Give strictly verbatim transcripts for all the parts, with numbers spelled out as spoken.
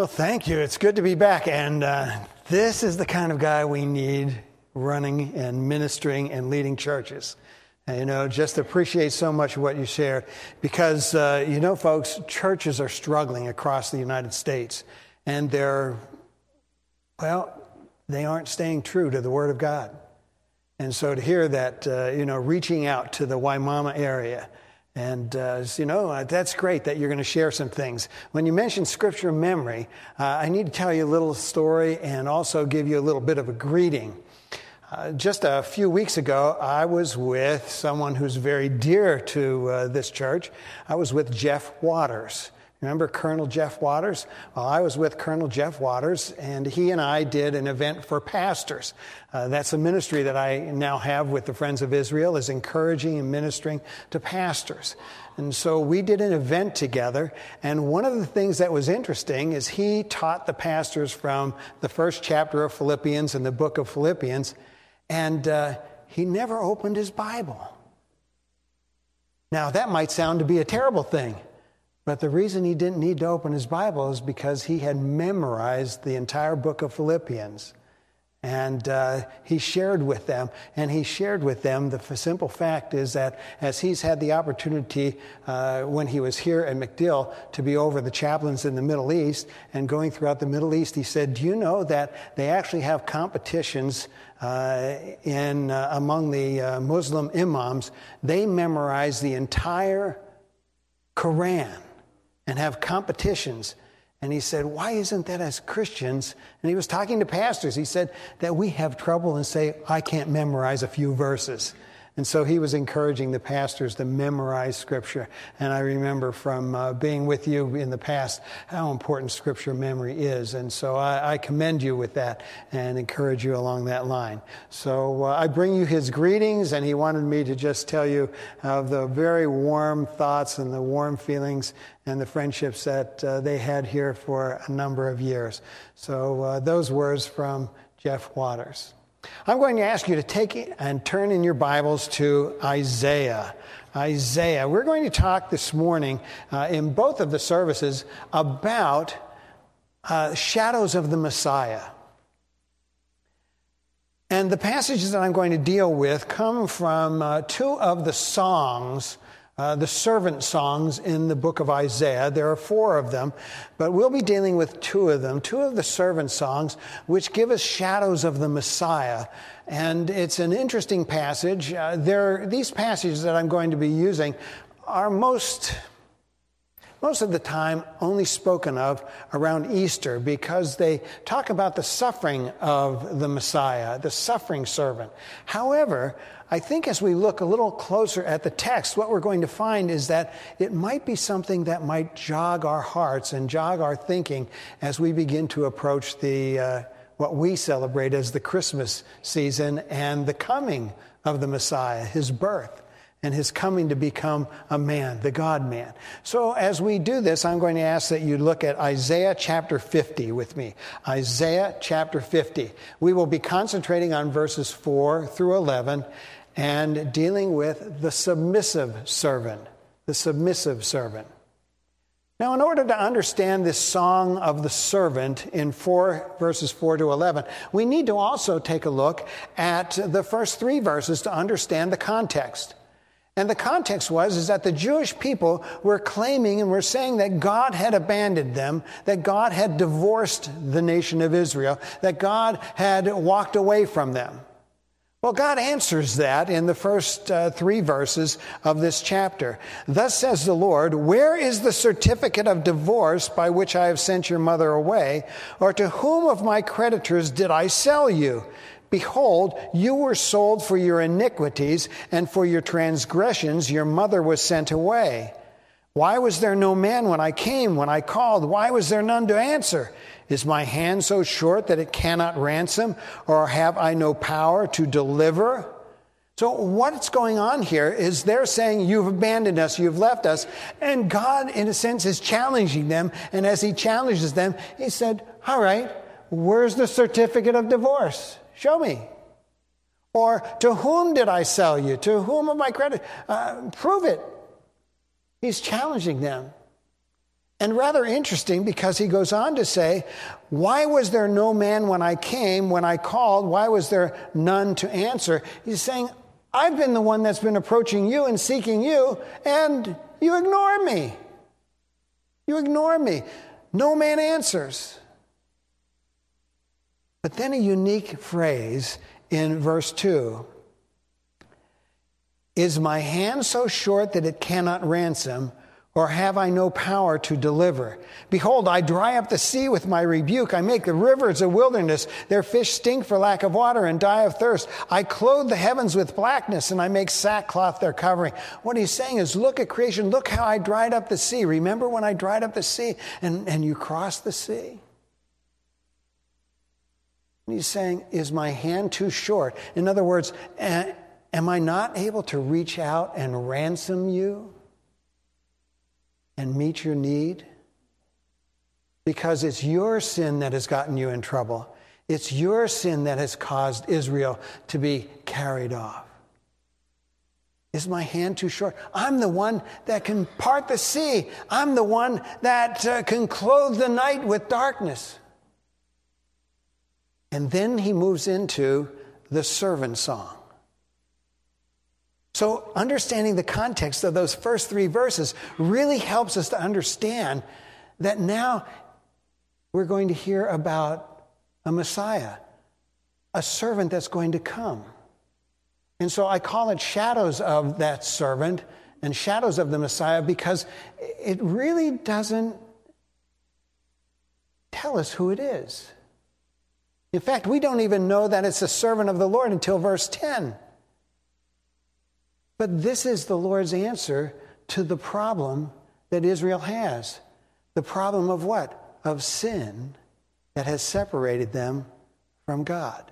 Well, thank you. It's good to be back. And uh, this is the kind of guy we need running and ministering and leading churches. And, you know, just appreciate so much what you share because, uh, you know, folks, churches are struggling across the United States. And they're, well, they aren't staying true to the Word of God. And so to hear that, uh, you know, reaching out to the Waimama area, and, uh, you know, uh, that's great that you're going to share some things. When you mention scripture memory, uh, I need to tell you a little story and also give you a little bit of a greeting. Uh, just a few weeks ago, I was with someone who's very dear to uh, this church. I was with Jeff Waters. Remember Colonel Jeff Waters? Well, I was with Colonel Jeff Waters, and he and I did an event for pastors. Uh, that's a ministry that I now have with the Friends of Israel, is encouraging and ministering to pastors. And so we did an event together, and one of the things that was interesting is he taught the pastors from the first chapter of Philippians and the book of Philippians, and uh, he never opened his Bible. Now, that might sound to be a terrible thing. But the reason he didn't need to open his Bible is because he had memorized the entire book of Philippians. And uh, he shared with them, and he shared with them the simple fact is that as he's had the opportunity uh, when he was here at MacDill to be over the chaplains in the Middle East and going throughout the Middle East, he said, do you know that they actually have competitions uh, in uh, among the uh, Muslim imams? They memorize the entire Quran and have competitions. And he said, why isn't that as Christians? And he was talking to pastors. He said that we have trouble and say, I can't memorize a few verses. And so he was encouraging the pastors to memorize Scripture. And I remember from uh, being with you in the past how important Scripture memory is. And so I, I commend you with that and encourage you along that line. So uh, I bring you his greetings, and he wanted me to just tell you of the very warm thoughts and the warm feelings and the friendships that uh, they had here for a number of years. So uh, those words from Jeff Waters. I'm going to ask you to take and turn in your Bibles to Isaiah. Isaiah. We're going to talk this morning uh, in both of the services about uh, shadows of the Messiah. And the passages that I'm going to deal with come from uh, two of the songs Uh, the servant songs in the book of Isaiah. There are four of them, but we'll be dealing with two of them, two of the servant songs, which give us shadows of the Messiah. And it's an interesting passage. Uh, there, these passages that I'm going to be using are most... most of the time only spoken of around Easter because they talk about the suffering of the Messiah, the suffering servant. However, I think as we look a little closer at the text, what we're going to find is that it might be something that might jog our hearts and jog our thinking as we begin to approach the uh, what we celebrate as the Christmas season and the coming of the Messiah, his birth. And his coming to become a man, the God-man. So as we do this, I'm going to ask that you look at Isaiah chapter fifty with me. Isaiah chapter fifty. We will be concentrating on verses four through eleven and dealing with the submissive servant. The submissive servant. Now, in order to understand this song of the servant in four verses four to eleven, we need to also take a look at the first three verses to understand the context. And the context was is that the Jewish people were claiming and were saying that God had abandoned them, that God had divorced the nation of Israel, that God had walked away from them. Well, God answers that in the first uh, three verses of this chapter. Thus says the Lord, where is the certificate of divorce by which I have sent your mother away? Or to whom of my creditors did I sell you? Behold, you were sold for your iniquities, and for your transgressions your mother was sent away. Why was there no man when I came, when I called? Why was there none to answer? Is my hand so short that it cannot ransom, or have I no power to deliver? So what's going on here is they're saying, you've abandoned us, you've left us, and God, in a sense, is challenging them, and as he challenges them, he said, all right, where's the certificate of divorce? Show me. Or to whom did I sell you? To whom of my credit? Uh, prove it. He's challenging them. And rather interesting, because he goes on to say, why was there no man when I came, when I called? Why was there none to answer? He's saying, I've been the one that's been approaching you and seeking you, and you ignore me. You ignore me. No man answers. But then a unique phrase in verse two. Is my hand so short that it cannot ransom, or have I no power to deliver? Behold, I dry up the sea with my rebuke. I make the rivers a wilderness. Their fish stink for lack of water and die of thirst. I clothe the heavens with blackness, and I make sackcloth their covering. What he's saying is, look at creation. Look how I dried up the sea. Remember when I dried up the sea and, and you crossed the sea? And he's saying, is my hand too short? In other words, am I not able to reach out and ransom you and meet your need? Because it's your sin that has gotten you in trouble. It's your sin that has caused Israel to be carried off. Is my hand too short? I'm the one that can part the sea. I'm the one that uh, can clothe the night with darkness. And then he moves into the servant song. So understanding the context of those first three verses really helps us to understand that now we're going to hear about a Messiah, a servant that's going to come. And so I call it shadows of that servant and shadows of the Messiah, because it really doesn't tell us who it is. In fact, we don't even know that it's a servant of the Lord until verse ten. But this is the Lord's answer to the problem that Israel has. The problem of what? Of sin that has separated them from God.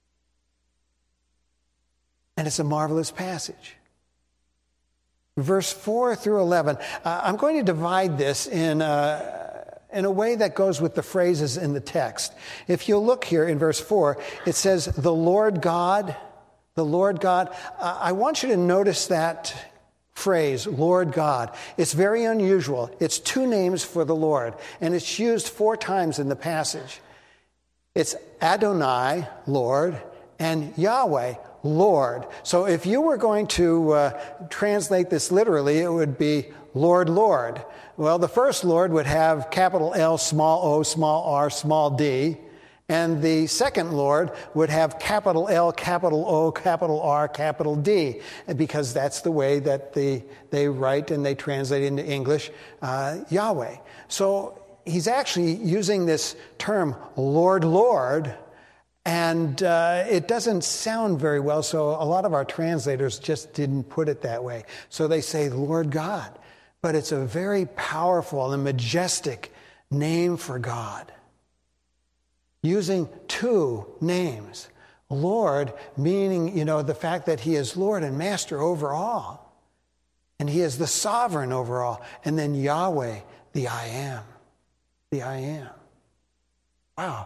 And it's a marvelous passage. Verse four through eleven. Uh, I'm going to divide this in uh, in a way that goes with the phrases in the text. If you'll look here in verse four, it says, the Lord God, the Lord God. Uh, I want you to notice that phrase, Lord God. It's very unusual. It's two names for the Lord, and it's used four times in the passage. It's Adonai, Lord, and Yahweh, Lord. So if you were going to uh, translate this literally, it would be Lord, Lord. Well, the first Lord would have capital L, small o, small r, small d. And the second Lord would have capital L, capital O, capital R, capital D, because that's the way that the, they write and they translate into English uh, Yahweh. So he's actually using this term, Lord, Lord, and uh, it doesn't sound very well, so a lot of our translators just didn't put it that way. So they say Lord God, but it's a very powerful and majestic name for God. Using two names. Lord, meaning, you know, the fact that he is Lord and Master over all. And he is the sovereign over all. And then Yahweh, the I am. The I am. Wow.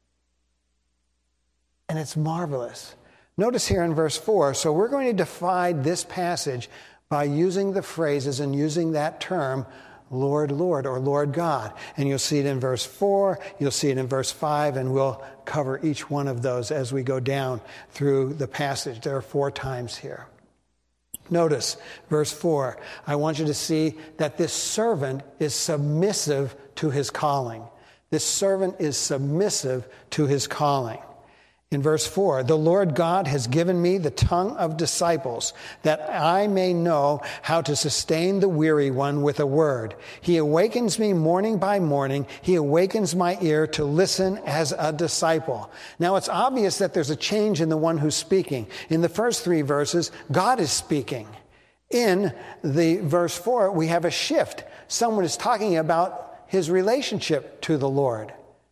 And it's marvelous. Notice here in verse four, so we're going to divide this passage by using the phrases and using that term, Lord, Lord, or Lord God. And you'll see it in verse four, you'll see it in verse five, and we'll cover each one of those as we go down through the passage. There are four times here. Notice verse four. I want you to see that this servant is submissive to his calling. This servant is submissive to his calling. In verse four, the Lord God has given me the tongue of disciples, that I may know how to sustain the weary one with a word. He awakens me morning by morning. He awakens my ear to listen as a disciple. Now, it's obvious that there's a change in the one who's speaking. In the first three verses, God is speaking. In the verse four, we have a shift. Someone is talking about his relationship to the Lord.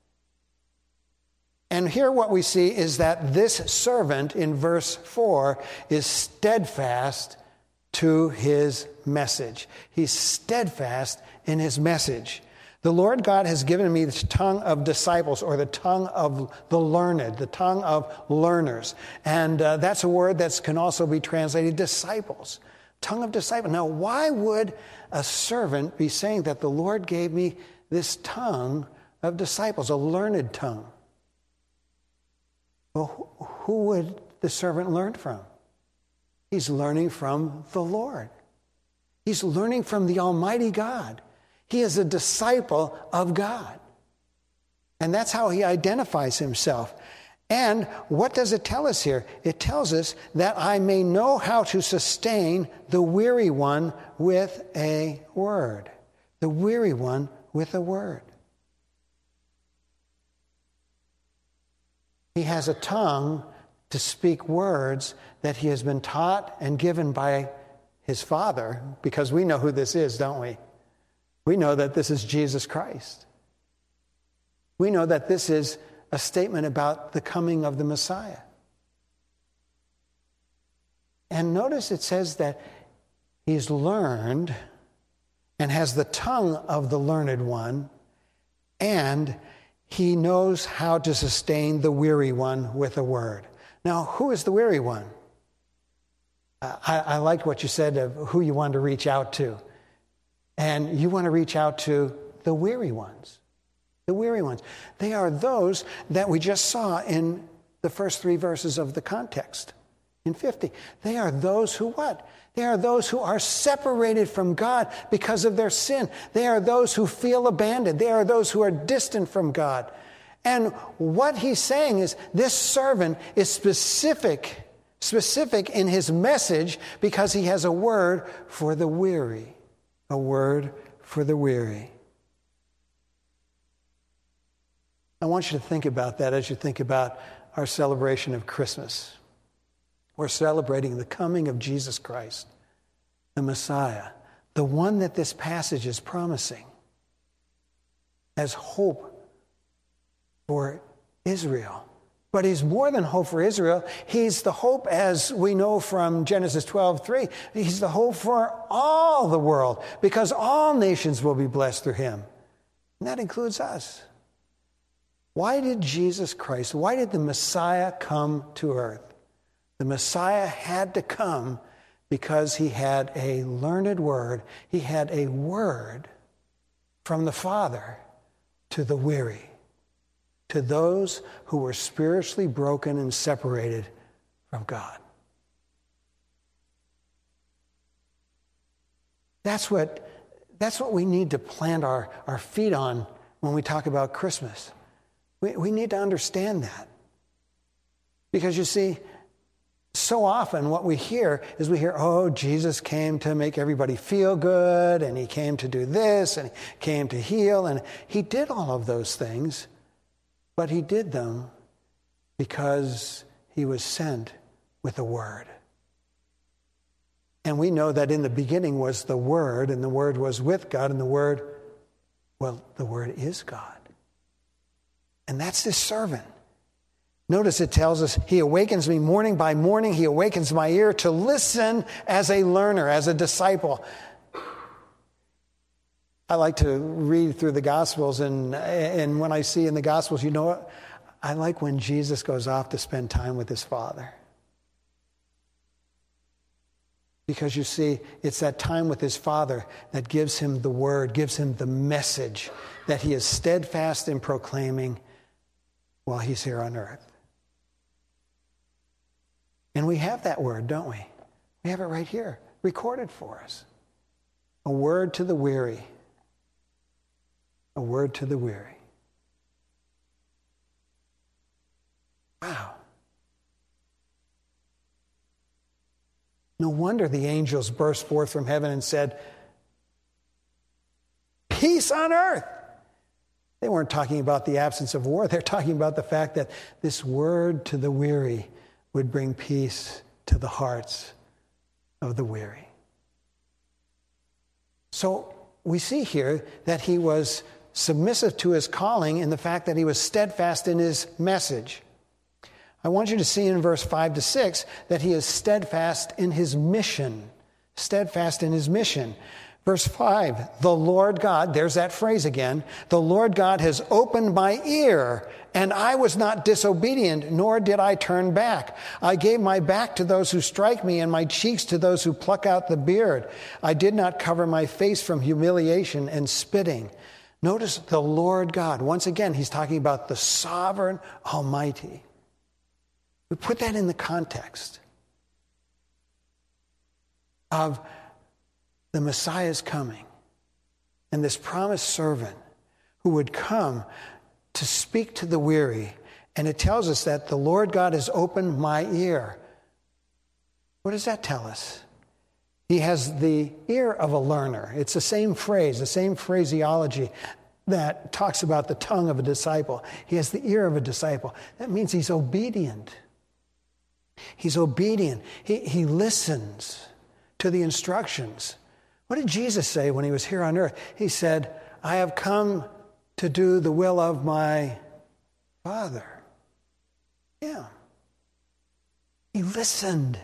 And here what we see is that this servant in verse four is steadfast to his message. He's steadfast in his message. The Lord God has given me the tongue of disciples, or the tongue of the learned, the tongue of learners. And uh, that's a word that can also be translated disciples. Tongue of disciple. Now, why would a servant be saying that the Lord gave me this tongue of disciples, a learned tongue? Well, who would the servant learn from? He's learning from the Lord. He's learning from the Almighty God. He is a disciple of God. And that's how he identifies himself. And what does it tell us here? It tells us that I may know how to sustain the weary one with a word. The weary one with a word. He has a tongue to speak words that he has been taught and given by his Father, because we know who this is, don't we? We know that this is Jesus Christ. We know that this is a statement about the coming of the Messiah. And notice it says that he's learned and has the tongue of the learned one, and he knows how to sustain the weary one with a word. Now, who is the weary one? Uh, I, I liked what you said of who you want to reach out to. And you want to reach out to the weary ones. The weary ones. They are those that we just saw in the first three verses of the context in fifty. They are those who what? They are those who are separated from God because of their sin. They are those who feel abandoned. They are those who are distant from God. And what he's saying is this servant is specific, specific in his message because he has a word for the weary. A word for the weary. I want you to think about that as you think about our celebration of Christmas. We're celebrating the coming of Jesus Christ, the Messiah, the one that this passage is promising as hope for Israel. But he's more than hope for Israel. He's the hope, as we know from Genesis twelve three. He's the hope for all the world, because all nations will be blessed through him. And that includes us. Why did Jesus Christ, why did the Messiah come to earth? The Messiah had to come because he had a learned word. He had a word from the Father to the weary, to those who were spiritually broken and separated from God. That's what, that's what we need to plant our, our feet on when we talk about Christmas. We, we need to understand that. Because you see, so often what we hear is we hear, oh, Jesus came to make everybody feel good, and he came to do this, and he came to heal, and he did all of those things, but he did them because he was sent with a word. And we know that in the beginning was the Word, and the Word was with God, and the Word, well, the Word is God. And that's this servant. Notice it tells us, he awakens me morning by morning. He awakens my ear to listen as a learner, as a disciple. I like to read through the Gospels, and, and when I see in the Gospels, you know what? I like when Jesus goes off to spend time with his Father. Because you see, it's that time with his Father that gives him the word, gives him the message that he is steadfast in proclaiming while he's here on earth. And we have that word, don't we? We have it right here, recorded for us. A word to the weary. A word to the weary. Wow. No wonder the angels burst forth from heaven and said, peace on earth. They weren't talking about the absence of war. They're talking about the fact that this word to the weary would bring peace to the hearts of the weary. So we see here that he was submissive to his calling in the fact that he was steadfast in his message. I want you to see in verse five to six that he is steadfast in his mission. Steadfast in his mission. Verse five, the Lord God, there's that phrase again, the Lord God has opened my ear, and I was not disobedient, nor did I turn back. I gave my back to those who strike me, and my cheeks to those who pluck out the beard. I did not cover my face from humiliation and spitting. Notice the Lord God. Once again, he's talking about the sovereign Almighty. We put that in the context of the Messiah's coming and this promised servant who would come to speak to the weary. And it tells us that the Lord God has opened my ear. What does that tell us? He has the ear of a learner. It's the same phrase, the same phraseology that talks about the tongue of a disciple. He has the ear of a disciple. That means he's obedient. He's obedient. He, he listens to the instructions. What did Jesus say when he was here on earth? He said, I have come to do the will of my Father. Yeah. He listened.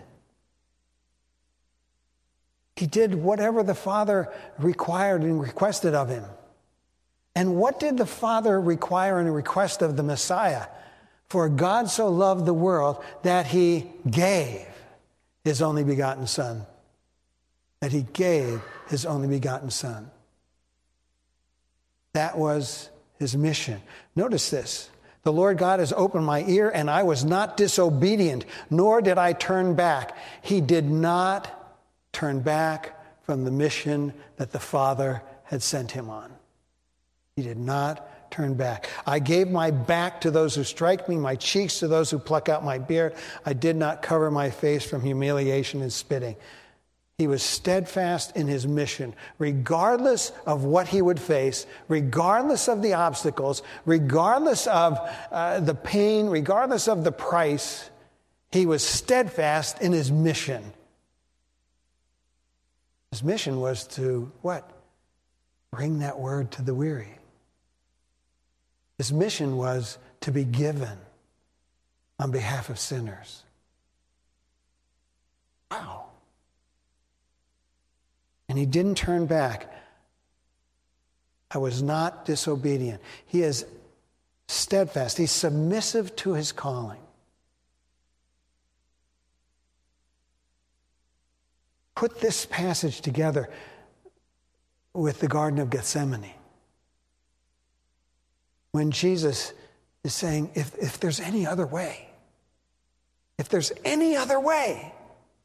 He did whatever the Father required and requested of him. And what did the Father require and request of the Messiah? For God so loved the world that he gave his only begotten Son. That he gave his only begotten Son. That was his mission. Notice this. The Lord God has opened my ear, and I was not disobedient, nor did I turn back. He did not turn back from the mission that the Father had sent him on. He did not turn back. I gave my back to those who strike me, my cheeks to those who pluck out my beard. I did not cover my face from humiliation and spitting. He was steadfast in his mission, regardless of what he would face, regardless of the obstacles, regardless of uh, the pain, regardless of the price. He was steadfast in his mission. His mission was to, what? Bring that word to the weary. His mission was to be given on behalf of sinners. Wow. And he didn't turn back. I was not disobedient. He is steadfast. He's submissive to his calling. Put this passage together with the Garden of Gethsemane. When Jesus is saying, if, if there's any other way, if there's any other way,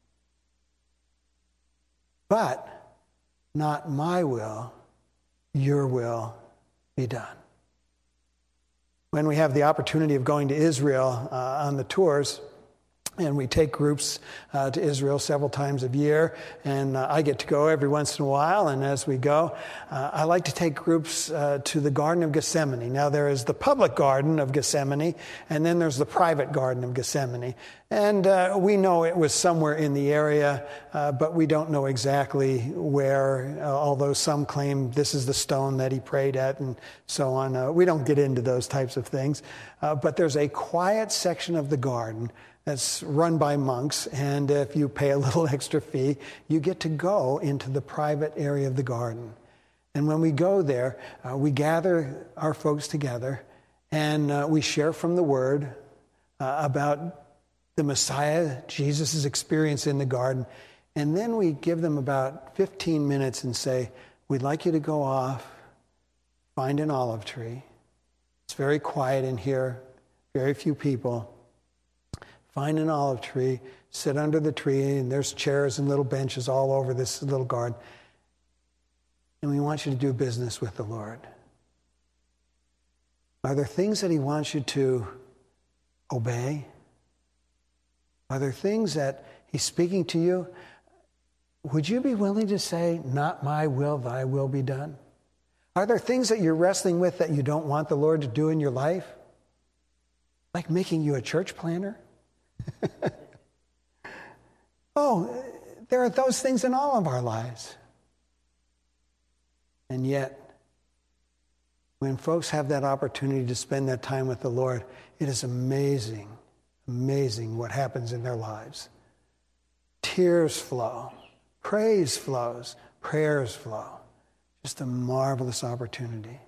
but not my will, your will be done. When we have the opportunity of going to Israel uh, on the tours, and we take groups uh, to Israel several times a year, and uh, I get to go every once in a while, and as we go, uh, I like to take groups uh, to the Garden of Gethsemane. Now, there is the public Garden of Gethsemane, and then there's the private Garden of Gethsemane. And uh, we know it was somewhere in the area, uh, but we don't know exactly where, uh, although some claim this is the stone that he prayed at and so on. Uh, we don't get into those types of things. Uh, but there's a quiet section of the garden that's run by monks, and if you pay a little extra fee, you get to go into the private area of the garden. And when we go there, uh, we gather our folks together, and uh, we share from the Word uh, about the Messiah, Jesus' experience in the garden, and then we give them about fifteen minutes and say, we'd like you to go off, find an olive tree. It's very quiet in here, very few people. Find an olive tree, sit under the tree, and there's chairs and little benches all over this little garden. And we want you to do business with the Lord. Are there things that he wants you to obey? Are there things that he's speaking to you? Would you be willing to say, not my will, thy will be done? Are there things that you're wrestling with that you don't want the Lord to do in your life? Like making you a church planner? Oh, there are those things in all of our lives. And yet, when folks have that opportunity to spend that time with the Lord, it is amazing, amazing what happens in their lives. Tears flow, praise flows, prayers flow. Just a marvelous opportunity.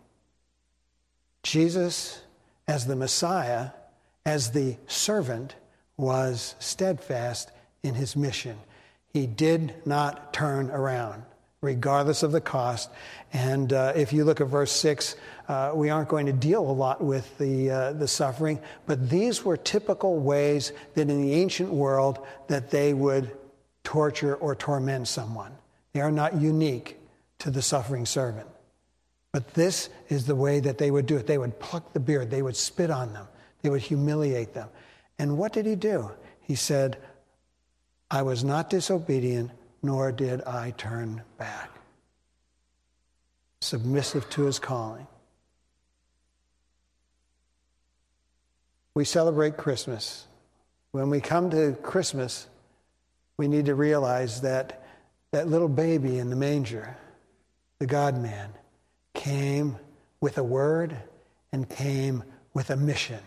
Jesus, as the Messiah, as the servant, was steadfast in his mission. He did not turn around, regardless of the cost. And uh, if you look at verse six, uh, we aren't going to deal a lot with the uh, the suffering, but these were typical ways that in the ancient world that they would torture or torment someone. They are not unique to the suffering servant. But this is the way that they would do it. They would pluck the beard. They would spit on them. They would humiliate them. And what did he do? He said, I was not disobedient, nor did I turn back. Submissive to his calling. We celebrate Christmas. When we come to Christmas, we need to realize that that little baby in the manger, the God-man, came with a word and came with a mission.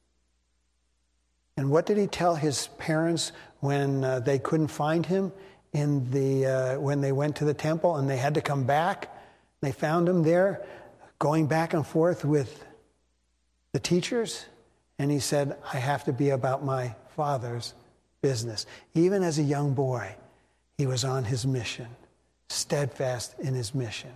And what did he tell his parents when uh, they couldn't find him in the uh, when they went to the temple and they had to come back? They found him there, going back and forth with the teachers. And he said, I have to be about my Father's business. Even as a young boy, he was on his mission, steadfast in his mission.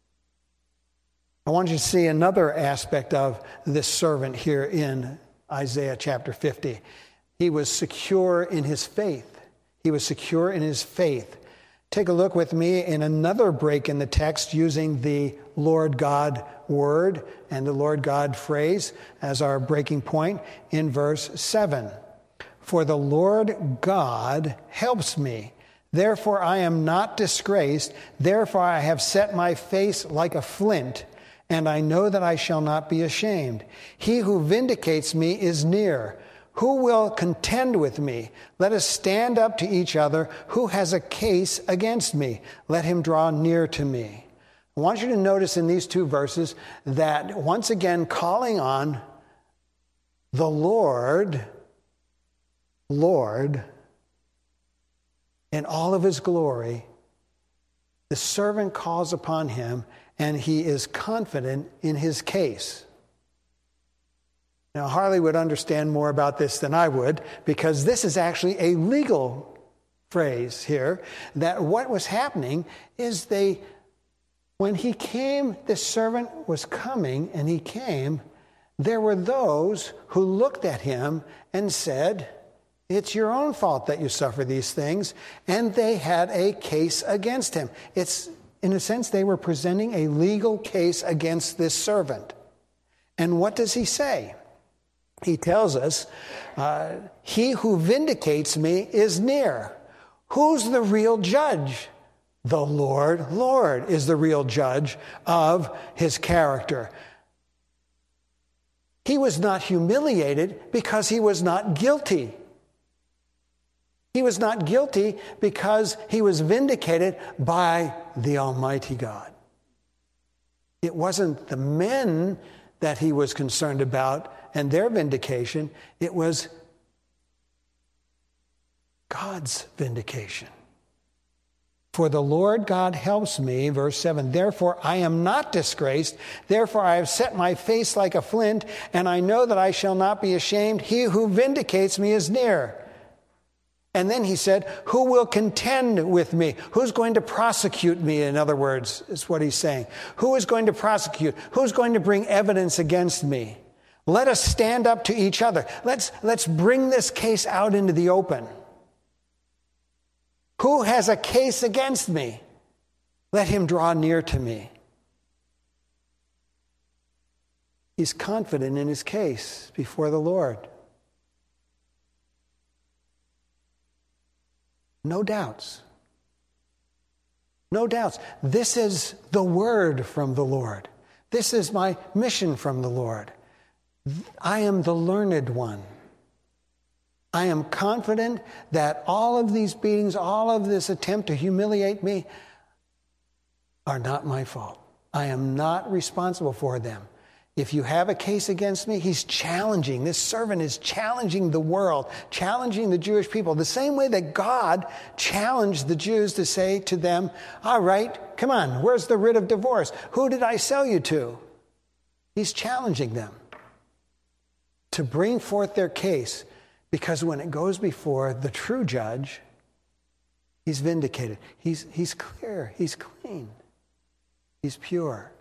I want you to see another aspect of this servant here in Isaiah chapter fifty. He was secure in his faith. He was secure in his faith. Take a look with me in another break in the text using the Lord God word and the Lord God phrase as our breaking point in verse seven. For the Lord God helps me. Therefore I am not disgraced. Therefore I have set my face like a flint, and I know that I shall not be ashamed. He who vindicates me is near. Who will contend with me? Let us stand up to each other. Who has a case against me? Let him draw near to me. I want you to notice in these two verses that once again calling on the Lord, Lord, in all of his glory, the servant calls upon him and he is confident in his case. Now, Harley would understand more about this than I would, because this is actually a legal phrase here, that what was happening is they, when he came, this servant was coming, and he came, there were those who looked at him and said, it's your own fault that you suffer these things, and they had a case against him. It's, in a sense, they were presenting a legal case against this servant. And what does he say? He tells us, uh, he who vindicates me is near. Who's the real judge? The Lord. Lord is the real judge of his character. He was not humiliated because he was not guilty. He was not guilty because he was vindicated by the Almighty God. It wasn't the men that he was concerned about and their vindication. It was God's vindication. For the Lord God helps me, verse seven, therefore I am not disgraced, therefore I have set my face like a flint, and I know that I shall not be ashamed. He who vindicates me is near. And then he said, who will contend with me? Who's going to prosecute me, in other words, is what he's saying. Who is going to prosecute? Who's going to bring evidence against me? Let us stand up to each other. Let's, let's bring this case out into the open. Who has a case against me? Let him draw near to me. He's confident in his case before the Lord. No doubts. No doubts. This is the word from the Lord. This is my mission from the Lord. I am the learned one. I am confident that all of these beatings, all of this attempt to humiliate me are not my fault. I am not responsible for them. If you have a case against me, he's challenging. This servant is challenging the world, challenging the Jewish people, the same way that God challenged the Jews to say to them, all right, come on, where's the writ of divorce? Who did I sell you to? He's challenging them to bring forth their case, because when it goes before the true judge, he's vindicated. He's, he's clear. He's clean. He's pure.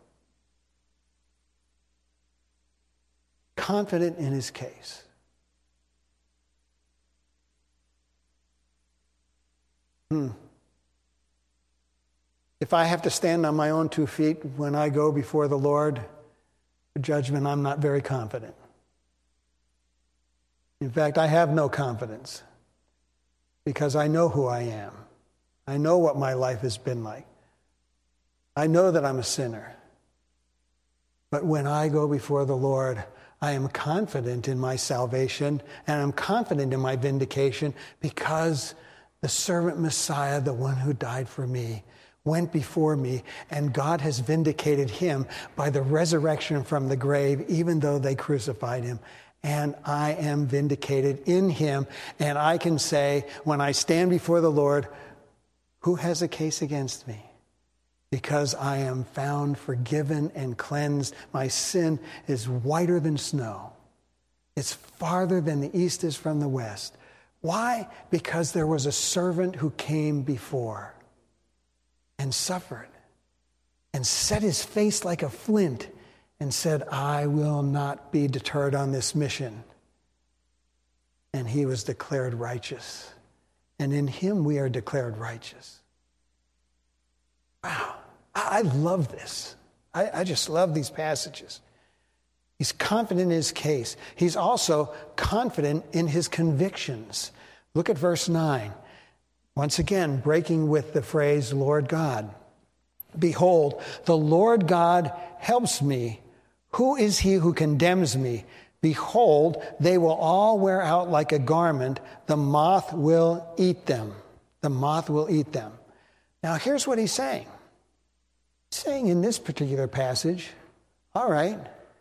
Confident in his case. Hmm. If I have to stand on my own two feet when I go before the Lord for judgment, I'm not very confident. In fact, I have no confidence because I know who I am. I know what my life has been like. I know that I'm a sinner. But when I go before the Lord, I am confident in my salvation, and I'm confident in my vindication because the servant Messiah, the one who died for me, went before me, and God has vindicated him by the resurrection from the grave, even though they crucified him. And I am vindicated in him, and I can say, when I stand before the Lord, who has a case against me? Because I am found forgiven and cleansed. My sin is whiter than snow. It's farther than the east is from the west. Why? Because there was a servant who came before and suffered and set his face like a flint and said, I will not be deterred on this mission. And he was declared righteous. And in him we are declared righteous. Wow. I love this. I, I just love these passages. He's confident in his case. He's also confident in his convictions. Look at verse nine. Once again, breaking with the phrase, Lord God. Behold, the Lord God helps me. Who is he who condemns me? Behold, they will all wear out like a garment. The moth will eat them. The moth will eat them. Now, here's what he's saying. He's saying in this particular passage, all right,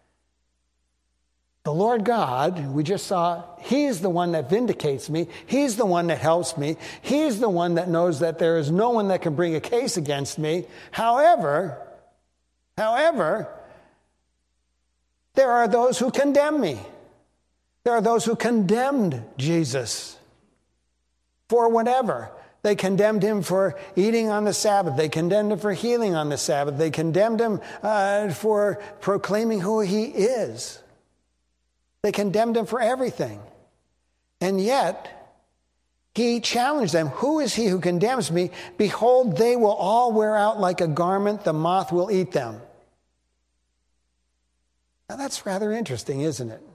the Lord God, we just saw, he's the one that vindicates me. He's the one that helps me. He's the one that knows that there is no one that can bring a case against me. However, however, there are those who condemn me. There are those who condemned Jesus for whatever. They condemned him for eating on the Sabbath. They condemned him for healing on the Sabbath. They condemned him uh, for proclaiming who he is. They condemned him for everything. And yet, he challenged them. Who is he who condemns me? Behold, they will all wear out like a garment. The moth will eat them. Now, that's rather interesting, isn't it?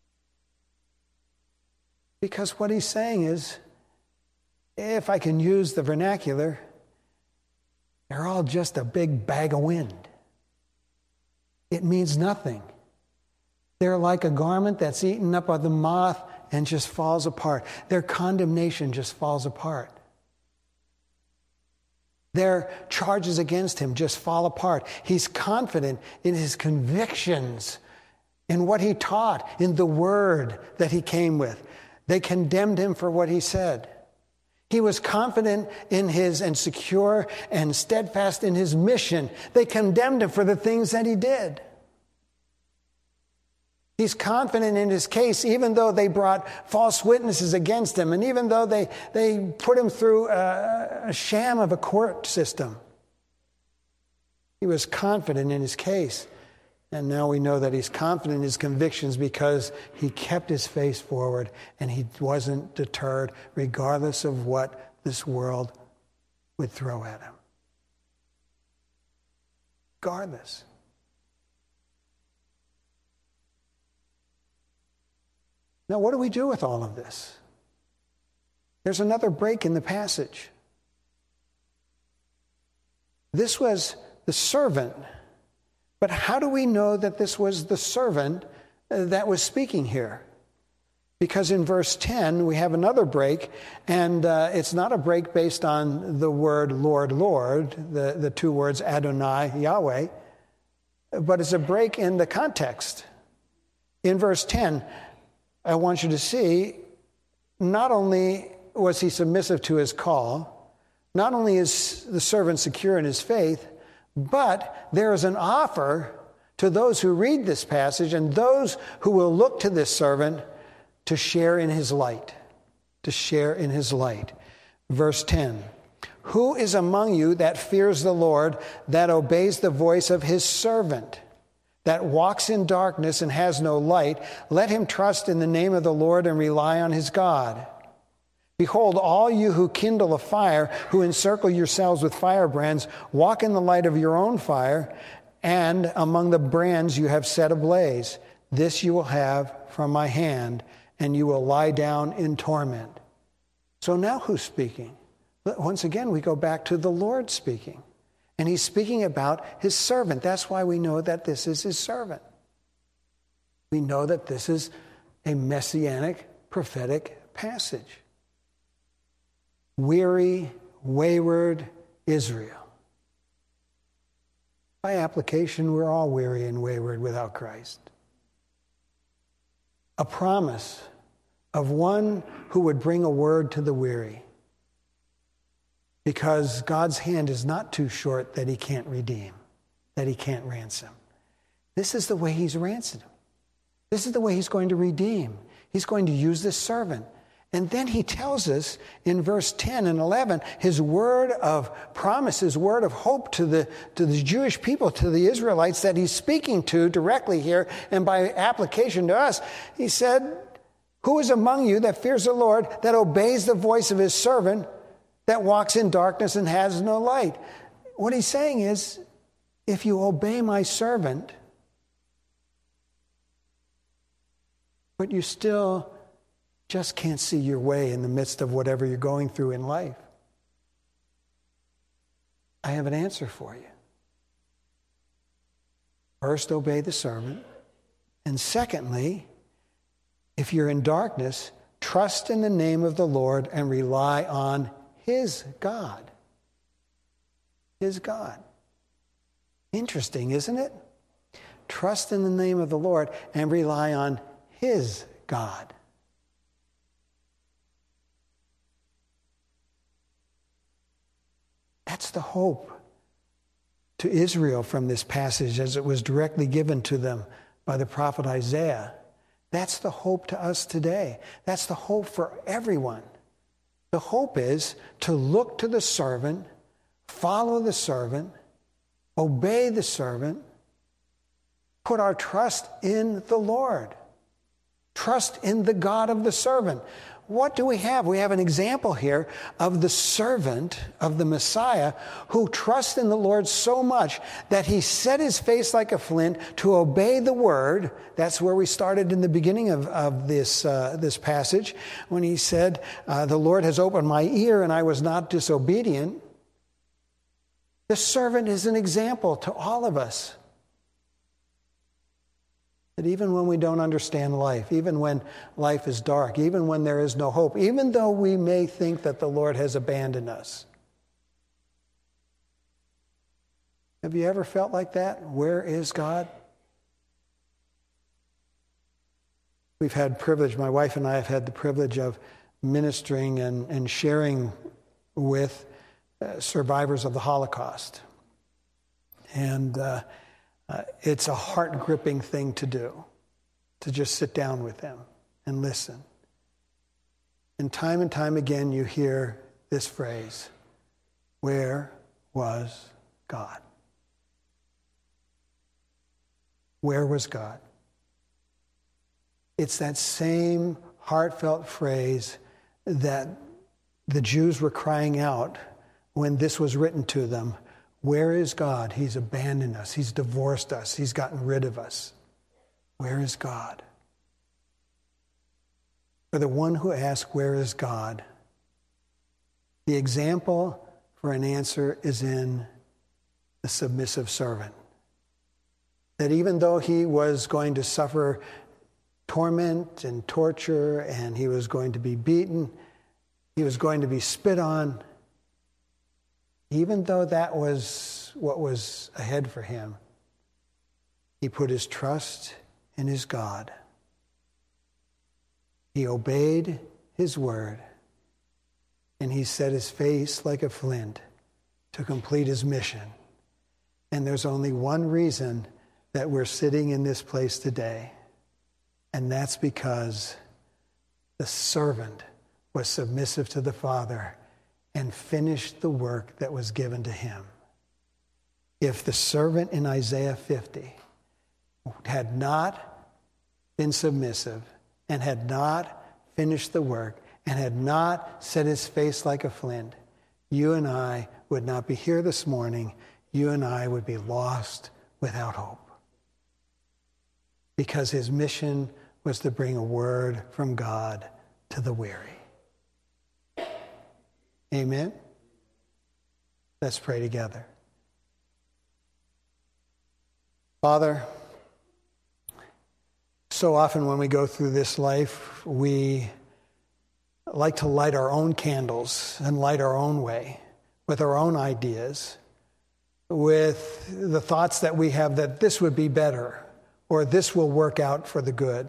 Because what he's saying is, if I can use the vernacular, they're all just a big bag of wind. It means nothing. They're like a garment that's eaten up by the moth and just falls apart. Their condemnation just falls apart. Their charges against him just fall apart. He's confident in his convictions, in what he taught, in the word that he came with. They condemned him for what he said. He was confident in his and secure and steadfast in his mission. They condemned him for the things that he did. He's confident in his case, even though they brought false witnesses against him, and even though they, they put him through a, a sham of a court system. He was confident in his case. And now we know that he's confident in his convictions because he kept his face forward and he wasn't deterred regardless of what this world would throw at him. Regardless. Now, what do we do with all of this? There's another break in the passage. This was the servant. But how do we know that this was the servant that was speaking here? Because in verse ten, we have another break, and uh, it's not a break based on the word Lord, Lord, the, the two words Adonai, Yahweh. but it's a break in the context. In verse ten, I want you to see, not only was he submissive to his call, not only is the servant secure in his faith, but there is an offer to those who read this passage and those who will look to this servant to share in his light, to share in his light. Verse ten, who is among you that fears the Lord, that obeys the voice of his servant, that walks in darkness and has no light? Let him trust in the name of the Lord and rely on his God. Behold, all you who kindle a fire, who encircle yourselves with firebrands, walk in the light of your own fire, and among the brands you have set ablaze. This you will have from my hand, and you will lie down in torment. So now who's speaking? Once again, we go back to the Lord speaking. And he's speaking about his servant. That's why we know that this is his servant. We know that this is a messianic, prophetic passage. Weary, wayward Israel. By application, we're all weary and wayward without Christ. A promise of one who would bring a word to the weary. Because God's hand is not too short that he can't redeem, that he can't ransom. This is the way he's ransomed him. This is the way he's going to redeem. He's going to use this servant. And then he tells us in verse ten and eleven, his word of promise, his word of hope to the, to the Jewish people, to the Israelites that he's speaking to directly here and by application to us. He said, who is among you that fears the Lord, that obeys the voice of his servant, that walks in darkness and has no light? What he's saying is, if you obey my servant, but you still just can't see your way in the midst of whatever you're going through in life, I have an answer for you. First, obey the servant. And secondly, if you're in darkness, trust in the name of the Lord and rely on his God. His God. Interesting, isn't it? Trust in the name of the Lord and rely on his God. That's the hope to Israel from this passage as it was directly given to them by the prophet Isaiah. That's the hope to us today. That's the hope for everyone. The hope is to look to the servant, follow the servant, obey the servant, put our trust in the Lord. Trust in the God of the servant. What do we have? We have an example here of the servant of the Messiah who trusts in the Lord so much that he set his face like a flint to obey the word. That's where we started in the beginning of, of this, uh, this passage when he said, uh, the Lord has opened my ear and I was not disobedient. The servant is an example to all of us. That even when we don't understand life, even when life is dark, even when there is no hope, even though we may think that the Lord has abandoned us. Have you ever felt like that? Where is God? We've had privilege, my wife and I have had the privilege of ministering and, and sharing with uh, survivors of the Holocaust. And uh, Uh, it's a heart-gripping thing to do, to just sit down with them and listen. And time and time again you hear this phrase, where was God? Where was God? It's that same heartfelt phrase that the Jews were crying out when this was written to them. Where is God? He's abandoned us. He's divorced us. He's gotten rid of us. Where is God? For the one who asks, where is God? The example for an answer is in the submissive servant. That even though he was going to suffer torment and torture, and he was going to be beaten, he was going to be spit on, even though that was what was ahead for him, He put his trust in his God. He obeyed his word, and he set his face like a flint to complete his mission. And there's only one reason that we're sitting in this place today, and that's because the servant was submissive to the Father and finished the work that was given to him. If the servant in Isaiah fifty had not been submissive and had not finished the work and had not set his face like a flint, you and I would not be here this morning. You and I would be lost without hope. Because his mission was to bring a word from God to the weary. Amen? Let's pray together. Father, so often when we go through this life, we like to light our own candles and light our own way with our own ideas, with the thoughts that we have that this would be better or this will work out for the good.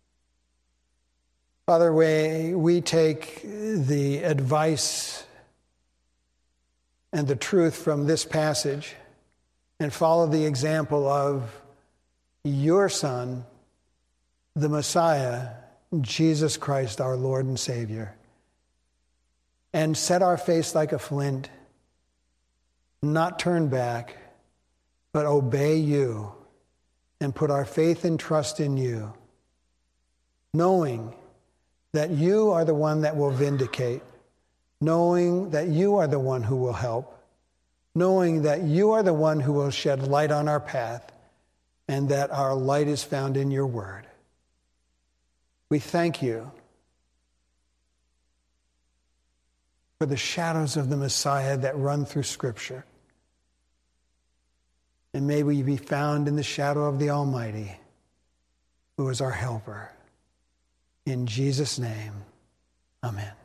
Father, we, we take the advice and the truth from this passage and follow the example of your Son, the Messiah, Jesus Christ, our Lord and Savior, and set our face like a flint, not turn back, but obey you and put our faith and trust in you, knowing that you are the one that will vindicate, knowing that you are the one who will help, knowing that you are the one who will shed light on our path, and that our light is found in your word. We thank you for the shadows of the Messiah that run through Scripture. And may we be found in the shadow of the Almighty, who is our helper. In Jesus' name, amen.